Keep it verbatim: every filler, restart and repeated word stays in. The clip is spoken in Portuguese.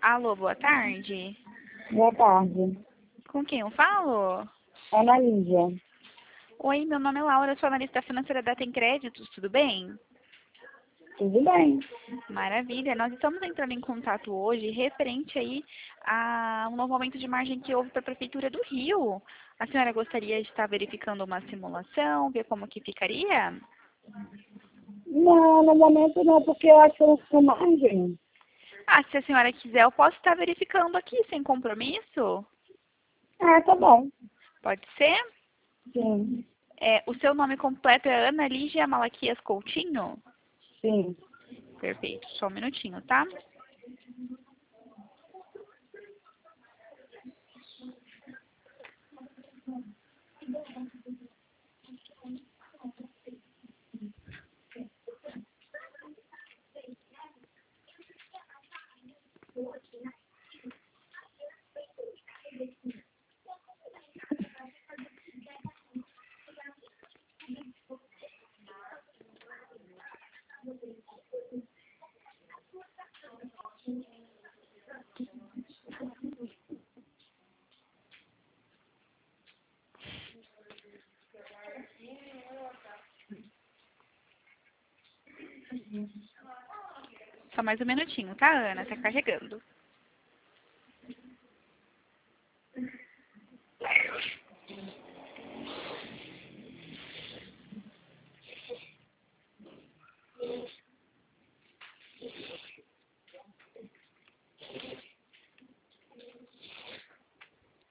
Alô, boa tarde. Boa tarde. Com quem eu falo? Ana Lídia. Oi, meu nome é Laura, sou analista financeira da Tem Créditos, tudo bem? Tudo bem? Maravilha. Nós estamos entrando em contato hoje referente aí a um novo aumento de margem que houve para a Prefeitura do Rio. A senhora gostaria de estar verificando uma simulação, ver como que ficaria? Não, no momento não, porque eu acho que eu não sou margem. Ah, se a senhora quiser, eu posso estar verificando aqui, sem compromisso? Ah, tá bom. Pode ser? Sim, É, o seu nome completo é Ana Lígia Malaquias Coutinho? sim. Perfeito, só um minutinho, tá? Só mais um minutinho, tá, Ana? Tá carregando.